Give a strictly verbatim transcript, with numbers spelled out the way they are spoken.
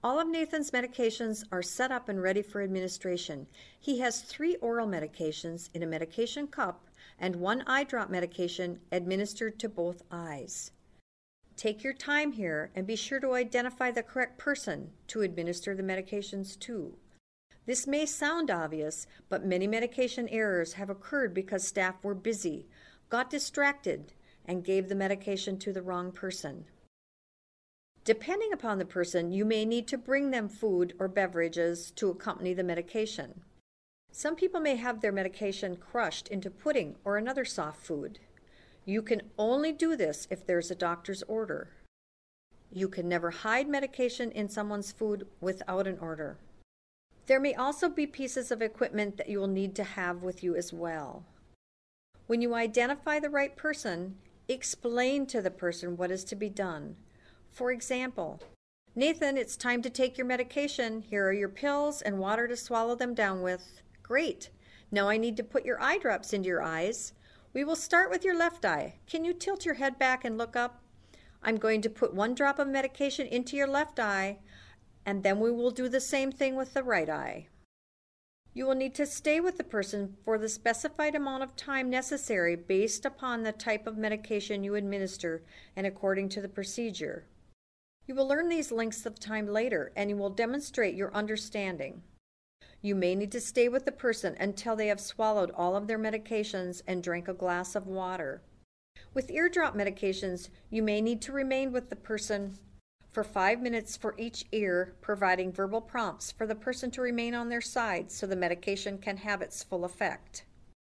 All of Nathan's medications are set up and ready for administration. He has three oral medications in a medication cup and one eye drop medication administered to both eyes. Take your time here and be sure to identify the correct person to administer the medications to. This may sound obvious, but many medication errors have occurred because staff were busy, got distracted, and gave the medication to the wrong person. Depending upon the person, you may need to bring them food or beverages to accompany the medication. Some people may have their medication crushed into pudding or another soft food. You can only do this if there's a doctor's order. You can never hide medication in someone's food without an order. There may also be pieces of equipment that you will need to have with you as well. When you identify the right person, explain to the person what is to be done. For example, Nathan, it's time to take your medication. Here are your pills and water to swallow them down with. Great. Now I need to put your eye drops into your eyes. We will start with your left eye. Can you tilt your head back and look up? I'm going to put one drop of medication into your left eye, and then we will do the same thing with the right eye. You will need to stay with the person for the specified amount of time necessary based upon the type of medication you administer and according to the procedure. You will learn these lengths of time later, and you will demonstrate your understanding. You may need to stay with the person until they have swallowed all of their medications and drank a glass of water. With eardrop medications, you may need to remain with the person for five minutes for each ear, providing verbal prompts for the person to remain on their side so the medication can have its full effect.